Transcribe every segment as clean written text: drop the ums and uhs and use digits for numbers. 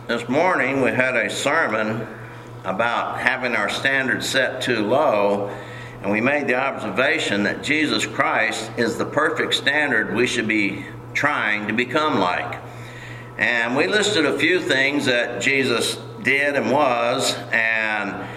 This morning we had a sermon about having our standards set too low, and we made the observation that Jesus Christ is the perfect standard we should be trying to become like. And we listed a few things that Jesus did and was, and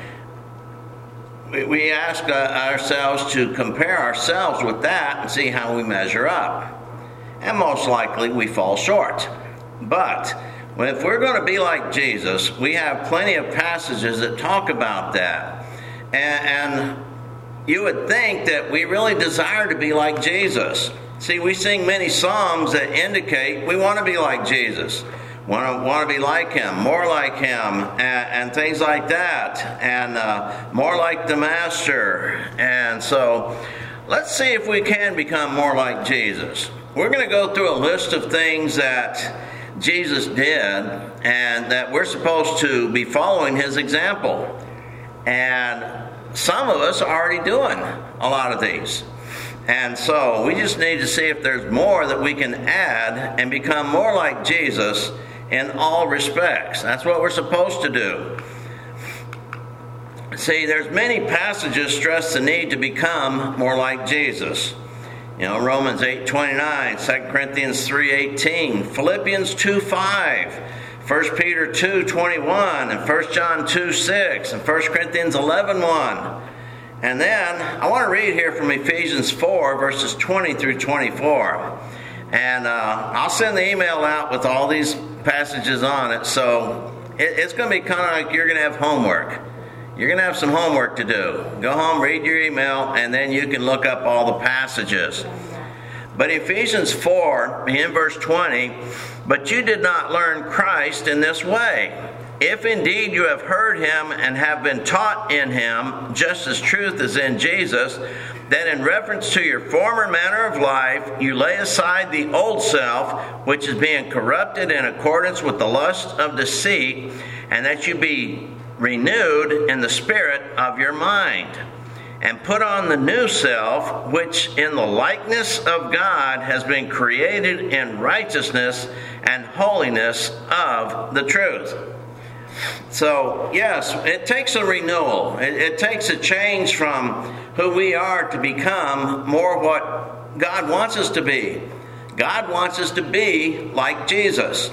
we asked ourselves to compare ourselves with that and see how we measure up. And most likely we fall short. But if we're going to be like Jesus, we have plenty of passages that talk about that. And you would think that we really desire to be like Jesus. See, we sing many songs that indicate we want to be like Jesus. Want to be like Him, more like Him, and things like that, and more like the Master. And so, let's see if we can become more like Jesus. We're going to go through a list of things that Jesus did, and that we're supposed to be following His example. And some of us are already doing a lot of these. And so, we just need to see if there's more that we can add and become more like Jesus in all respects. That's what we're supposed to do. See, there's many passages stress the need to become more like Jesus. You know, Romans 8:29, 2 Corinthians 3:18, Philippians 2:5, 1 Peter 2:21, and 1 John 2:6, and 1 Corinthians 11:1. And then, I want to read here from Ephesians 4, verses 20 through 24. And I'll send the email out with all these passages on it, so it's going to be kind of like you're going to have homework. You're going to have some homework to do. Go home, read your email, and then you can look up all the passages. But Ephesians 4, in verse 20, "But you did not learn Christ in this way. If indeed you have heard Him and have been taught in Him, just as truth is in Jesus, that in reference to your former manner of life, you lay aside the old self, which is being corrupted in accordance with the lust of deceit, and that you be renewed in the spirit of your mind, and put on the new self, which in the likeness of God has been created in righteousness and holiness of the truth." So, yes, it takes a renewal. It takes a change from who we are to become more what God wants us to be. God wants us to be like Jesus.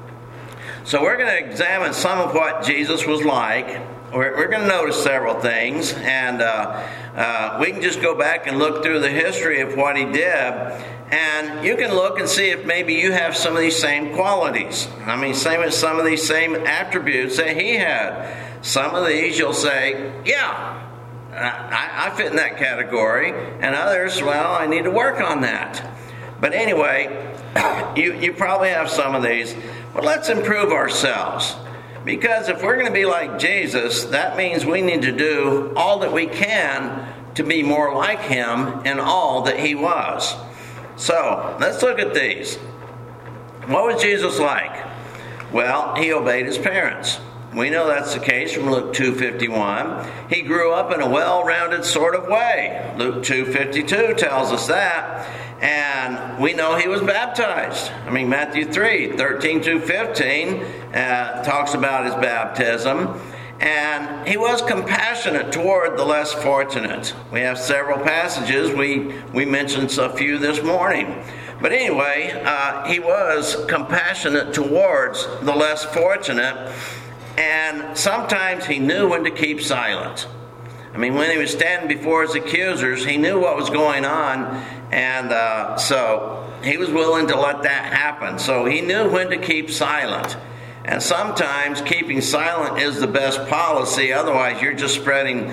So we're going to examine some of what Jesus was like. We're going to notice several things, and we can just go back and look through the history of what He did, and you can look and see if maybe you have some of these same qualities. I mean, some of these same attributes that He had. Some of these you'll say, yeah, I fit in that category, and others, well, I need to work on that. But anyway, you probably have some of these. But let's improve ourselves. Because if we're going to be like Jesus, that means we need to do all that we can to be more like Him in all that He was. So, let's look at these. What was Jesus like? Well, He obeyed His parents. We know that's the case from Luke 2:51. He grew up in a well-rounded sort of way. Luke 2:52 tells us that. And we know He was baptized. I mean, Matthew 3:13 through 15 talks about His baptism. And He was compassionate toward the less fortunate. We have several passages. We mentioned a few this morning. But anyway, He was compassionate towards the less fortunate. And sometimes He knew when to keep silent. I mean, when He was standing before His accusers, He knew what was going on. And so He was willing to let that happen. So He knew when to keep silent. And sometimes keeping silent is the best policy. Otherwise, you're just spreading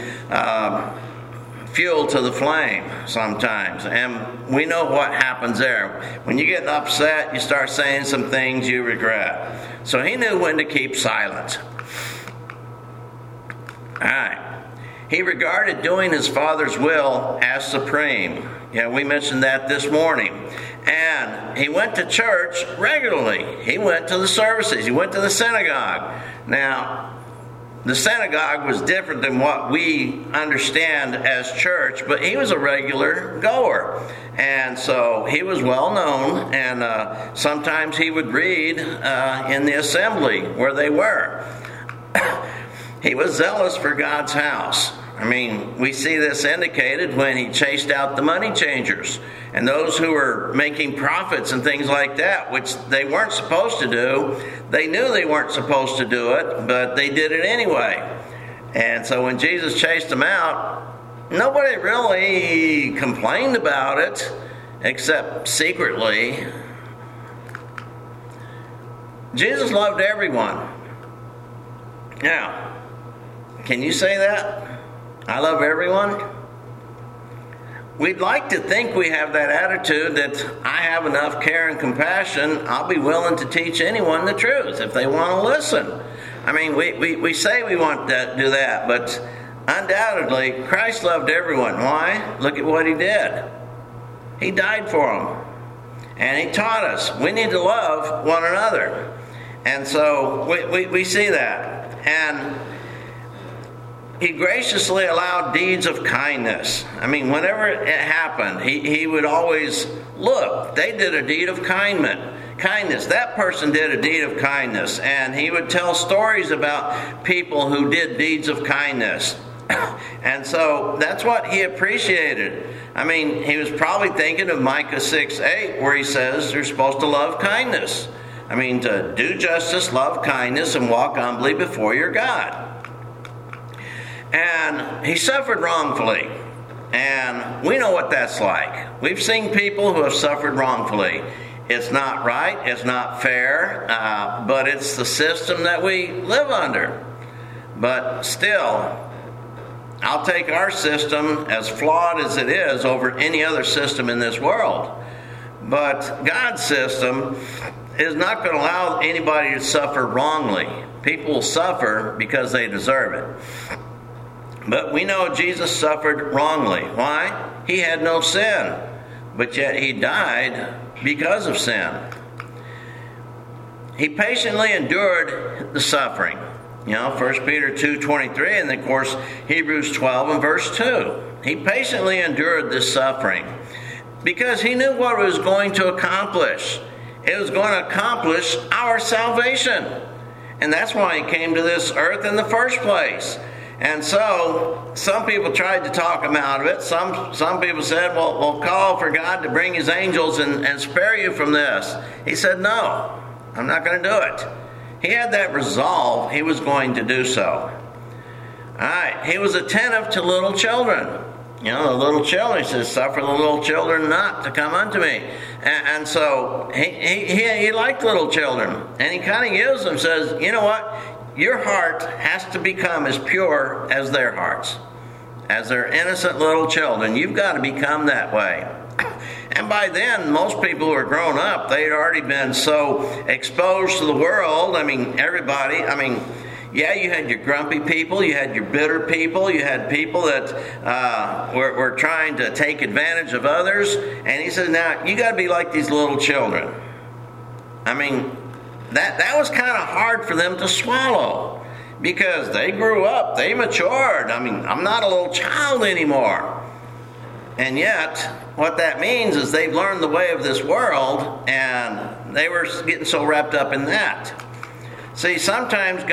fuel to the flame sometimes. And we know what happens there. When you get upset, you start saying some things you regret. So He knew when to keep silent. All right. He regarded doing His Father's will as supreme. Yeah, we mentioned that this morning. And He went to church regularly. He went to the services. He went to the synagogue. Now, the synagogue was different than what we understand as church, but he was a regular goer. And so he was well known, and sometimes he would read in the assembly where they were. He was zealous for God's house. I mean, we see this indicated when he chased out the money changers and those who were making profits and things like that, which they weren't supposed to do. They knew they weren't supposed to do it, but they did it anyway. And so when Jesus chased them out, nobody really complained about it, except secretly. Jesus loved everyone. Now, can you say that? I love everyone? We'd like to think we have that attitude that I have enough care and compassion, I'll be willing to teach anyone the truth if they want to listen. I mean, we say we want to do that, but undoubtedly, Christ loved everyone. Why? Look at what he did. He died for them. And he taught us we need to love one another. And so we see that. And he graciously allowed deeds of kindness. I mean, whenever it happened, he would always look. They did a deed of kindness. That person did a deed of kindness. And he would tell stories about people who did deeds of kindness. And so that's what he appreciated. I mean, he was probably thinking of Micah 6:8, where he says you're supposed to love kindness. I mean, to do justice, love kindness, and walk humbly before your God. And he suffered wrongfully. And we know what that's like. We've seen people who have suffered wrongfully. It's not right. It's not fair. But it's the system that we live under. But still, I'll take our system, as flawed as it is, over any other system in this world. But God's system is not going to allow anybody to suffer wrongly. People will suffer because they deserve it. But we know Jesus suffered wrongly. Why? He had no sin, but yet he died because of sin. He patiently endured the suffering. You know, 1 Peter 2:23, and of course Hebrews 12 and verse 2. He patiently endured this suffering because he knew what it was going to accomplish. It was going to accomplish our salvation. And that's why he came to this earth in the first place. And so, some people tried to talk him out of it. Some people said, well, we'll call for God to bring his angels and spare you from this. He said, no, I'm not going to do it. He had that resolve. He was going to do so. All right. He was attentive to little children. You know, the little children, he says, suffer the little children not to come unto me. And so, he liked little children. And he kind of used them, says, you know what? Your heart has to become as pure as their hearts. As their innocent little children. You've got to become that way. And by then, most people who are grown up, they had already been so exposed to the world. I mean, everybody, yeah, you had your grumpy people, you had your bitter people, you had people that were trying to take advantage of others. And he said, now, you got to be like these little children. I mean, that was kind of hard for them to swallow because they grew up, they matured. I mean, I'm not a little child anymore. And yet, what that means is they've learned the way of this world and they were getting so wrapped up in that. See, sometimes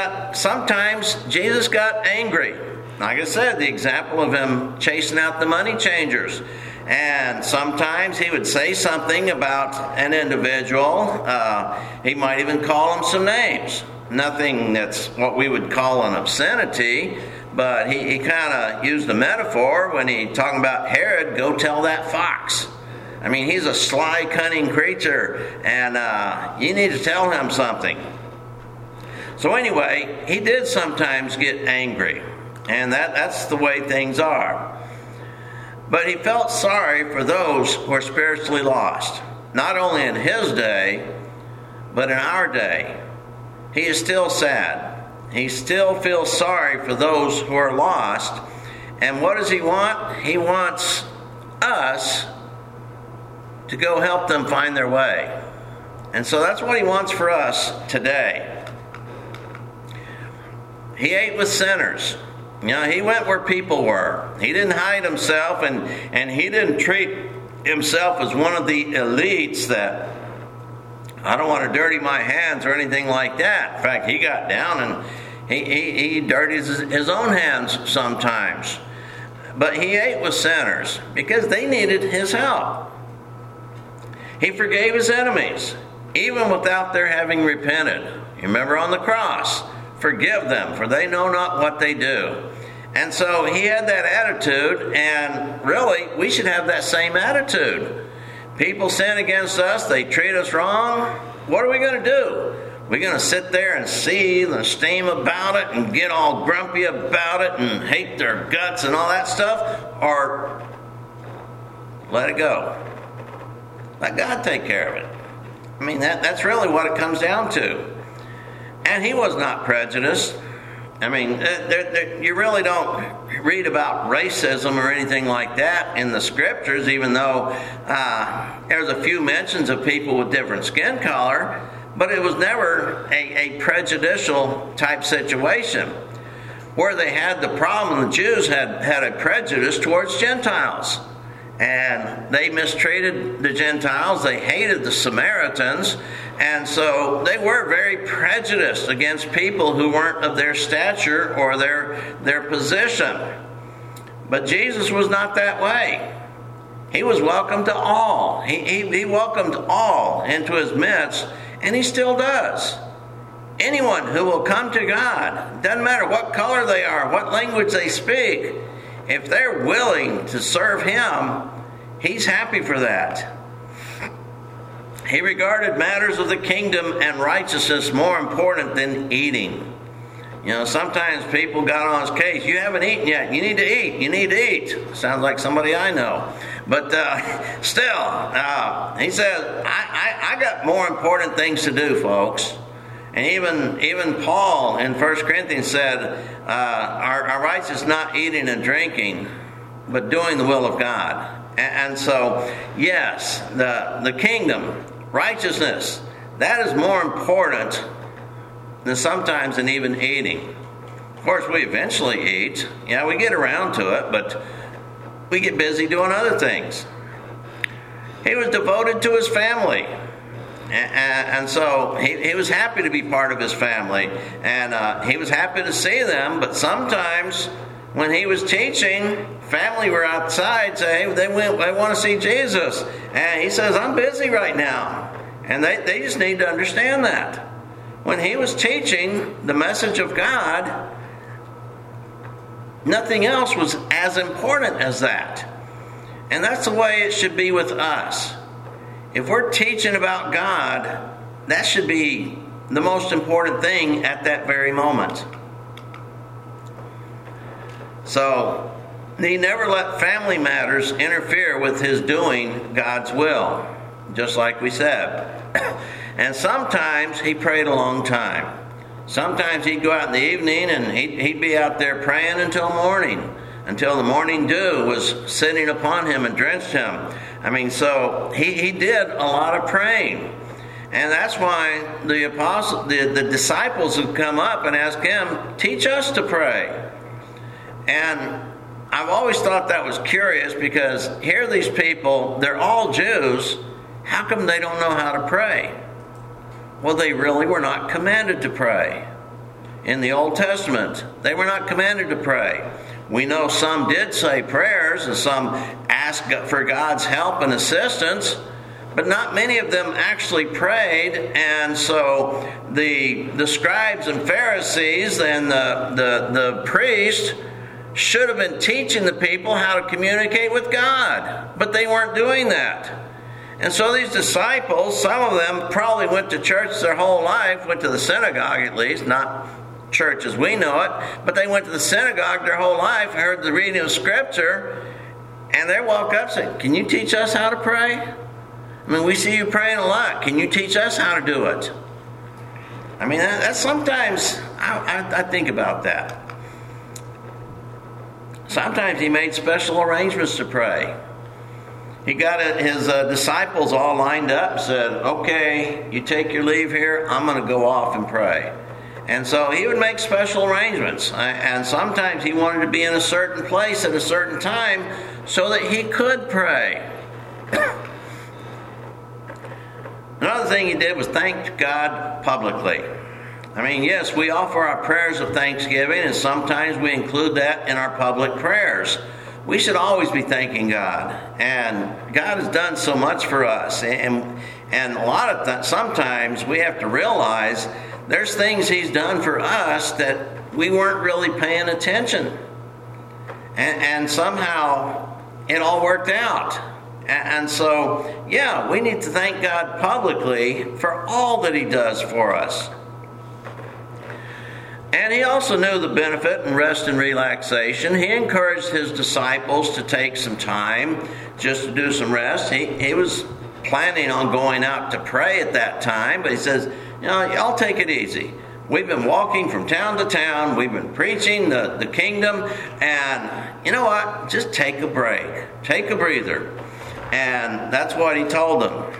Jesus got angry. Like I said, the example of him chasing out the money changers. And sometimes he would say something about an individual. He might even call him some names. Nothing that's what we would call an obscenity, but he kind of used a metaphor when he talking about Herod, go tell that fox. I mean, he's a sly, cunning creature, and you need to tell him something. So anyway, he did sometimes get angry, and that's the way things are. But he felt sorry for those who are spiritually lost. Not only in his day, but in our day. He is still sad. He still feels sorry for those who are lost. And what does he want? He wants us to go help them find their way. And so that's what he wants for us today. he ate with sinners. He went where people were. He didn't hide himself, and he didn't treat himself as one of the elites that, I don't want to dirty my hands or anything like that. In fact, he got down and he dirties his own hands sometimes. But he ate with sinners because they needed his help. He forgave his enemies, even without their having repented. You remember on the cross, forgive them, for they know not what they do. And so he had that attitude, and really, we should have that same attitude. People sin against us, they treat us wrong. What are we going to do? We're going to sit there and seethe and steam about it and get all grumpy about it and hate their guts and all that stuff? Or let it go. Let God take care of it. I mean, that's really what it comes down to. And he was not prejudiced. I mean, you really don't read about racism or anything like that in the scriptures, even though there's a few mentions of people with different skin color, but it was never a prejudicial type situation. Where they had the problem, the Jews had a prejudice towards Gentiles. And they mistreated the Gentiles. They hated the Samaritans. And so they were very prejudiced against people who weren't of their stature or their position. But Jesus was not that way. He was welcome to all. He welcomed all into his midst, and he still does. Anyone who will come to God, doesn't matter what color they are, what language they speak, if they're willing to serve him, he's happy for that. He regarded matters of the kingdom and righteousness more important than eating. Sometimes people got on his case. You haven't eaten yet. You need to eat. You need to eat. Sounds like somebody I know. But still, he says, I got more important things to do, folks. And even Paul in 1 Corinthians said, our rights is not eating and drinking, but doing the will of God. And so, yes, the kingdom, righteousness, that is more important than sometimes than even eating. Of course, we eventually eat. Yeah, we get around to it, but we get busy doing other things. He was devoted to his family. And so he was happy to be part of his family. And he was happy to see them, but sometimes when he was teaching, family were outside saying, hey, they want to see Jesus. And he says, I'm busy right now. And they just need to understand that. When he was teaching the message of God, nothing else was as important as that. And that's the way it should be with us. If we're teaching about God, that should be the most important thing at that very moment. So, he never let family matters interfere with his doing God's will, just like we said. And sometimes he prayed a long time. Sometimes he'd go out in the evening and he'd be out there praying until morning, until the morning dew was sitting upon him and drenched him. I mean, so he did a lot of praying. And that's why the disciples would come up and ask him, teach us to pray. And I've always thought that was curious, because here are these people, they're all Jews. How come they don't know how to pray? Well, they really were not commanded to pray. In the Old Testament, they were not commanded to pray. We know some did say prayers and some asked for God's help and assistance, but not many of them actually prayed. And so the scribes and Pharisees and the priests should have been teaching the people how to communicate with God, but they weren't doing that. And so these disciples, some of them probably went to church their whole life, went to the synagogue at least, not church as we know it, but they went to the synagogue their whole life, heard the reading of Scripture, and they walk up and say, can you teach us how to pray? I mean, we see you praying a lot. Can you teach us how to do it? I mean, that's sometimes, I think about that. Sometimes he made special arrangements to pray. He got his disciples all lined up and said, okay, you take your leave here, I'm going to go off and pray. And so he would make special arrangements. And sometimes he wanted to be in a certain place at a certain time so that he could pray. Another thing he did was thank God publicly. I mean, yes, we offer our prayers of thanksgiving, and sometimes we include that in our public prayers. We should always be thanking God. And God has done so much for us. And a lot of sometimes we have to realize there's things he's done for us that we weren't really paying attention. And somehow it all worked out. And so, yeah, we need to thank God publicly for all that he does for us. And he also knew the benefit in rest and relaxation. He encouraged his disciples to take some time just to do some rest. He was planning on going out to pray at that time, but he says, y'all take it easy. We've been walking from town to town. We've been preaching the kingdom. And you know what? Just take a break. Take a breather. And that's what he told them.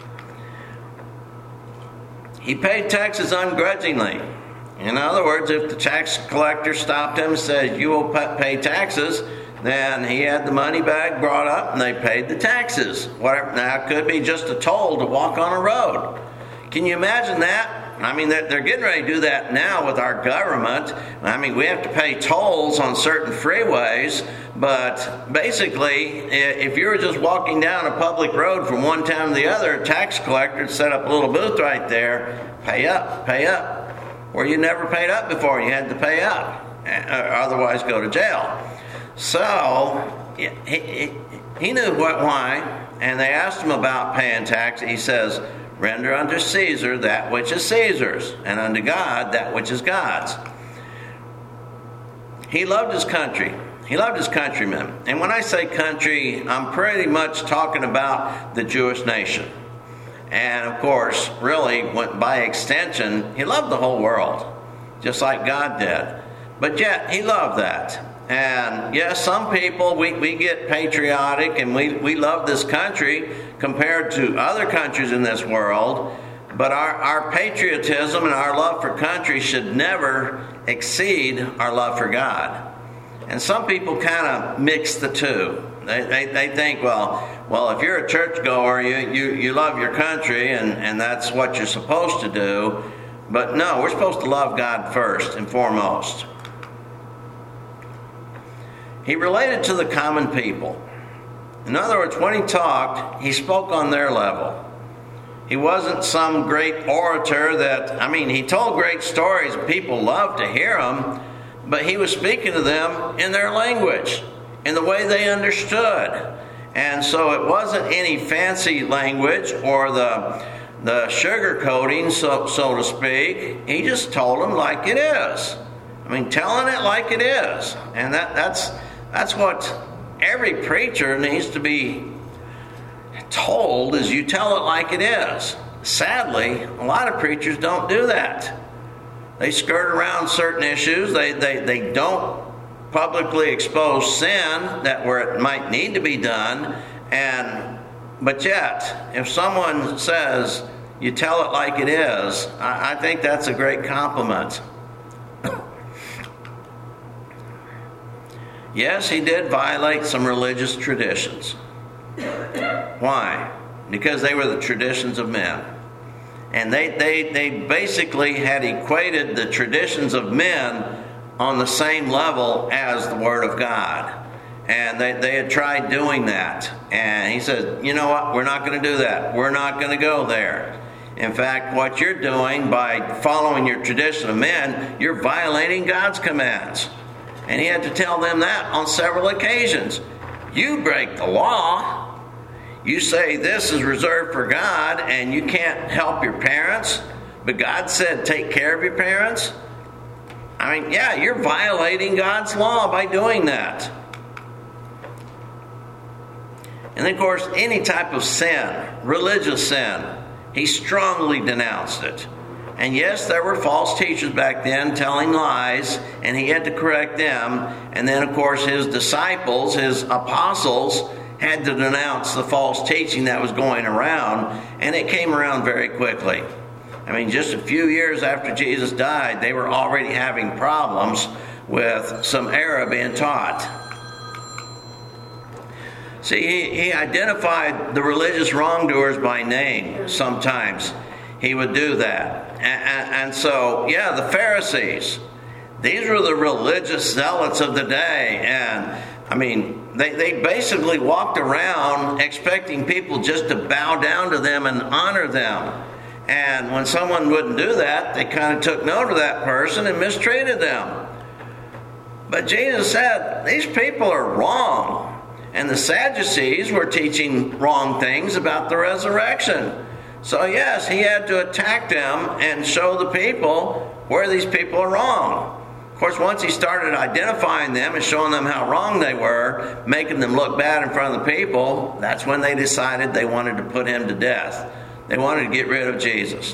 He paid taxes ungrudgingly. In other words, if the tax collector stopped him and said, you will pay taxes, then he had the money bag brought up and they paid the taxes. Whatever. Now, it could be just a toll to walk on a road. Can you imagine that? I mean, they're getting ready to do that now with our government. I mean, we have to pay tolls on certain freeways, but basically, if you were just walking down a public road from one town to the other, a tax collector would set up a little booth right there, pay up, where you never paid up before. You had to pay up, otherwise go to jail. So, he knew why, and they asked him about paying tax. He says, render unto Caesar that which is Caesar's, and unto God that which is God's. He loved his country. He loved his countrymen. And when I say country, I'm pretty much talking about the Jewish nation. And of course, really, by extension, he loved the whole world, just like God did. But yet, he loved that. And yes, some people, we get patriotic and we love this country compared to other countries in this world. But our patriotism and our love for country should never exceed our love for God. And some people kind of mix the two. They think, well, if you're a churchgoer, you love your country and that's what you're supposed to do. But no, we're supposed to love God first and foremost. He related to the common people. In other words, when he talked, he spoke on their level. He wasn't some great orator he told great stories. People loved to hear them, but he was speaking to them in their language, in the way they understood. And so it wasn't any fancy language or the sugar coating, so to speak. He just told them like it is. Telling it like it is. And that's what every preacher needs to be told, is you tell it like it is. Sadly, a lot of preachers don't do that. They skirt around certain issues. They don't publicly expose sin where it might need to be done. But yet, if someone says you tell it like it is, I think that's a great compliment. Yes, he did violate some religious traditions. Why? Because they were the traditions of men. And they basically had equated the traditions of men on the same level as the Word of God. And they had tried doing that. And he said, you know what? We're not going to do that. We're not going to go there. In fact, what you're doing by following your tradition of men, you're violating God's commands. And he had to tell them that on several occasions. You break the law. You say this is reserved for God and you can't help your parents, but God said take care of your parents. You're violating God's law by doing that. And of course, any type of sin, religious sin, he strongly denounced it. And yes, there were false teachers back then telling lies, and he had to correct them. And then, of course, his disciples, his apostles, had to denounce the false teaching that was going around, and it came around very quickly. I mean, just a few years after Jesus died, they were already having problems with some error being taught. See, he identified the religious wrongdoers by name sometimes. He would do that. And so, yeah, the Pharisees, these were the religious zealots of the day. And, I mean, they basically walked around expecting people just to bow down to them and honor them. And when someone wouldn't do that, they kind of took note of that person and mistreated them. But Jesus said, these people are wrong. And the Sadducees were teaching wrong things about the resurrection. So yes, he had to attack them and show the people where these people are wrong. Of course, once he started identifying them and showing them how wrong they were, making them look bad in front of the people, that's when they decided they wanted to put him to death. They wanted to get rid of Jesus.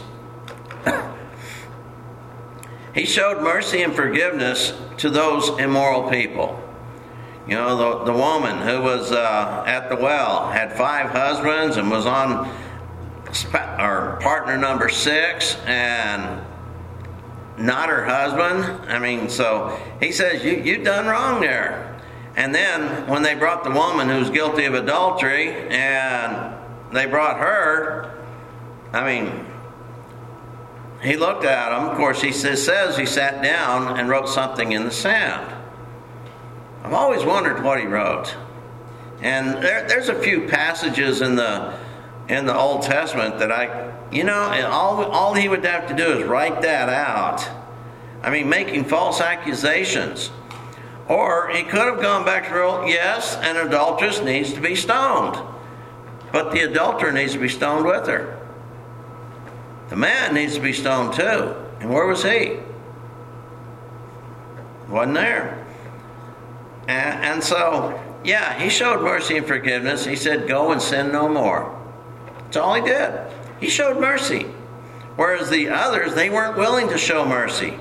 He showed mercy and forgiveness to those immoral people. You know, the woman who was at the well had 5 husbands and was on partner number 6 and not her husband. I mean, so he says, you done wrong there. And then when they brought the woman who was guilty of adultery and they brought her, I mean, he looked at them. Of course, he says he sat down and wrote something in the sand. I've always wondered what he wrote. And there's a few passages in the Old Testament that all he would have to do is write that out. I mean, making false accusations. Or he could have gone back to rule, yes, an adulteress needs to be stoned. But the adulterer needs to be stoned with her. The man needs to be stoned too. And where was he? Wasn't there. And so, yeah, he showed mercy and forgiveness. He said, go and sin no more. That's all he did. He showed mercy. Whereas the others, they weren't willing to show mercy.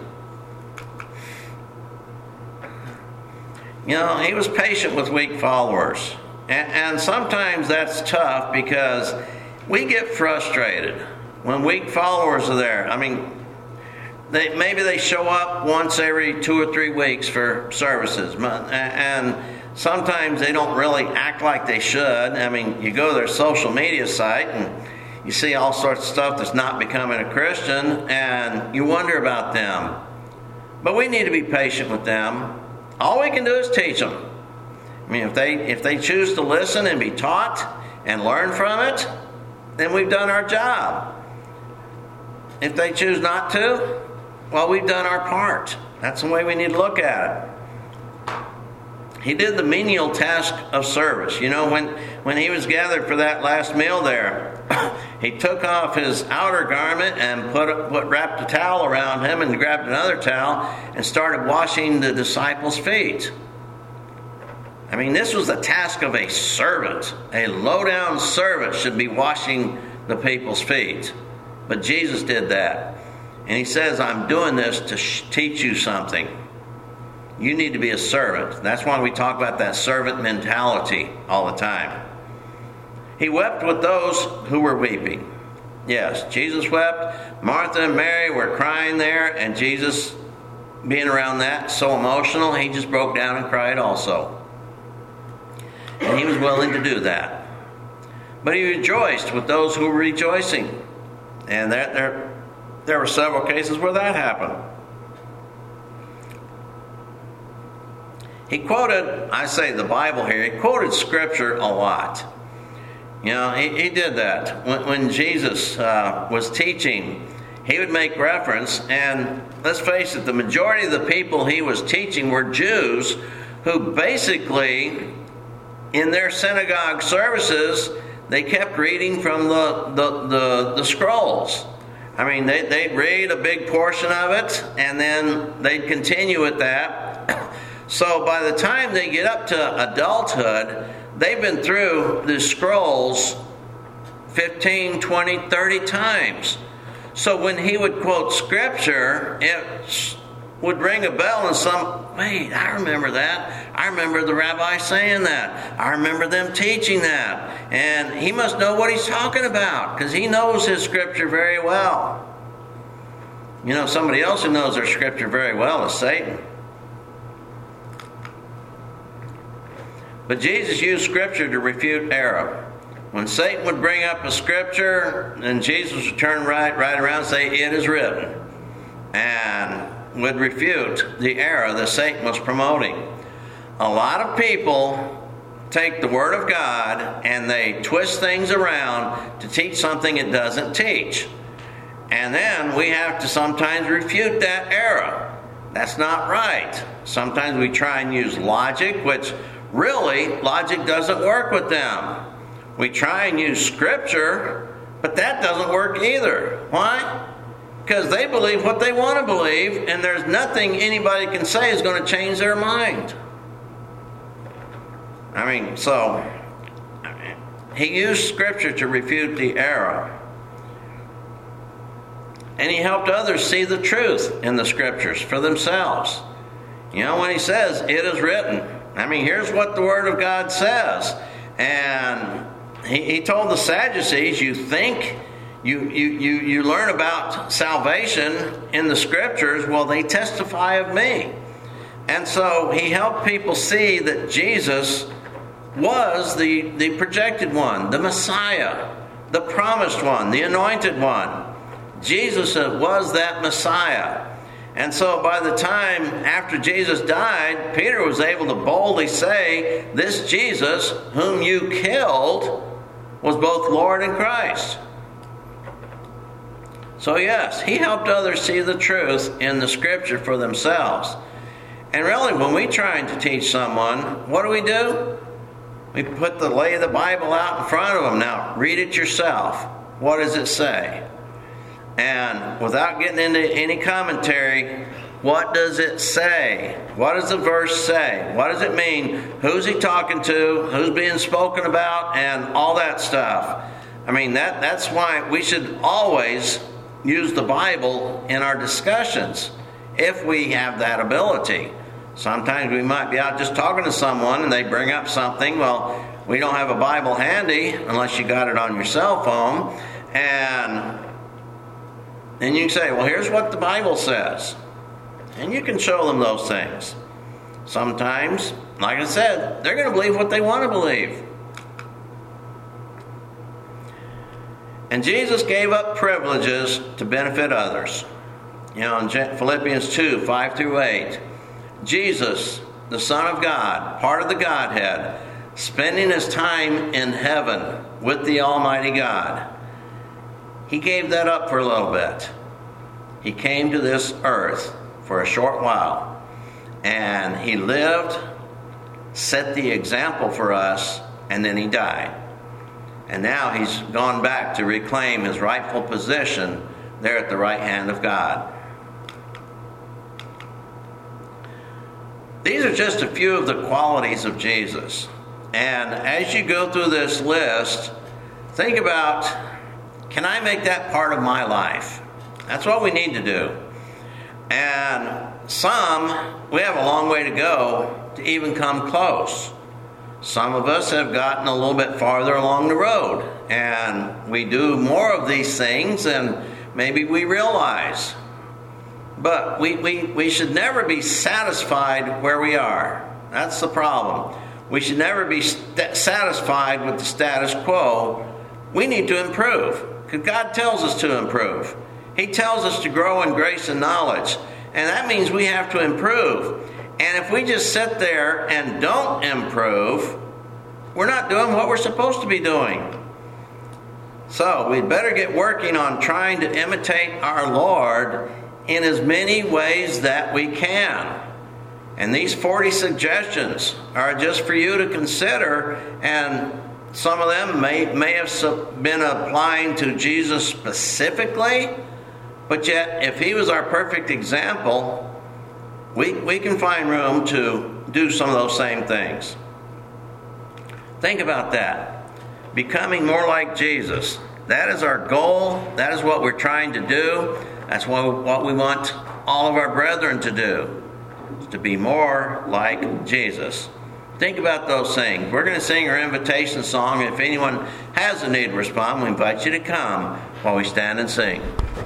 You know, he was patient with weak followers. And sometimes that's tough because we get frustrated when weak followers are there. I mean, maybe they show up once every 2 or 3 weeks for services. And sometimes they don't really act like they should. I mean, you go to their social media site and you see all sorts of stuff that's not becoming a Christian, and you wonder about them. But we need to be patient with them. All we can do is teach them. I mean, if they choose to listen and be taught and learn from it, then we've done our job. If they choose not to, well, we've done our part. That's the way we need to look at it. He did the menial task of service. You know, when he was gathered for that last meal there, he took off his outer garment and wrapped a towel around him and grabbed another towel and started washing the disciples' feet. I mean, this was the task of a servant. A low-down servant should be washing the people's feet. But Jesus did that. And he says, I'm doing this to teach you something. You need to be a servant. That's why we talk about that servant mentality all the time. He wept with those who were weeping. Yes, Jesus wept. Martha and Mary were crying there, and Jesus, being around that, so emotional, he just broke down and cried also. And he was willing to do that. But he rejoiced with those who were rejoicing. And there were several cases where that happened. He quoted, I say the Bible here, he quoted Scripture a lot. You know, he did that. When Jesus was teaching, he would make reference, and let's face it, the majority of the people he was teaching were Jews who basically, in their synagogue services, they kept reading from the scrolls. I mean, they'd read a big portion of it, and then they'd continue with that. So by the time they get up to adulthood, they've been through the scrolls 15, 20, 30 times. So when he would quote Scripture, it would ring a bell and wait, I remember that. I remember the rabbi saying that. I remember them teaching that. And he must know what he's talking about because he knows his Scripture very well. You know, somebody else who knows their scripture very well is Satan. But Jesus used scripture to refute error. When Satan would bring up a scripture, then Jesus would turn right around and say, "It is written," and would refute the error that Satan was promoting. A lot of people take the Word of God and they twist things around to teach something it doesn't teach. And then we have to sometimes refute that error. That's not right. Sometimes we try and use logic, which really, logic doesn't work with them. We try and use scripture, but that doesn't work either. Why? Because they believe what they want to believe, and there's nothing anybody can say is going to change their mind. He used scripture to refute the error. And he helped others see the truth in the scriptures for themselves. You know, when he says, "It is written," here's what the Word of God says. And he told the Sadducees, you think you learn about salvation in the scriptures, well, they testify of me. And so he helped people see that Jesus was the projected one, the Messiah, the promised one, the anointed one. Jesus was that Messiah. And so by the time after Jesus died, Peter was able to boldly say, "This Jesus whom you killed was both Lord and Christ." So yes, he helped others see the truth in the scripture for themselves. And really, when we try to teach someone, what do? We lay the Bible out in front of them. Now, read it yourself. What does it say? And without getting into any commentary, what does it say? What does the verse say? What does it mean? Who's he talking to? Who's being spoken about? And all that stuff. That's why we should always use the Bible in our discussions, if we have that ability. Sometimes we might be out just talking to someone and they bring up something. Well, we don't have a Bible handy unless you got it on your cell phone. And then you can say, well, here's what the Bible says. And you can show them those things. Sometimes, like I said, they're going to believe what they want to believe. And Jesus gave up privileges to benefit others. You know, in Philippians 2, 5 through 8, Jesus, the Son of God, part of the Godhead, spending his time in heaven with the Almighty God, he gave that up for a little bit. He came to this earth for a short while, and he lived, set the example for us, and then he died. And now he's gone back to reclaim his rightful position there at the right hand of God. These are just a few of the qualities of Jesus. And as you go through this list, think about, can I make that part of my life? That's what we need to do. And we have a long way to go to even come close. Some of us have gotten a little bit farther along the road, and we do more of these things than maybe we realize. But we should never be satisfied where we are. That's the problem. We should never be satisfied with the status quo. We need to improve, because God tells us to improve. He tells us to grow in grace and knowledge, and that means we have to improve. And if we just sit there and don't improve, we're not doing what we're supposed to be doing. So we'd better get working on trying to imitate our Lord in as many ways that we can. And these 40 suggestions are just for you to consider, and some of them may have been applying to Jesus specifically, but yet if he was our perfect example, we can find room to do some of those same things. Think about that. Becoming more like Jesus. That is our goal. That is what we're trying to do. That's what we want all of our brethren to do, to be more like Jesus. Think about those things. We're going to sing our invitation song. If anyone has a need to respond, we invite you to come while we stand and sing.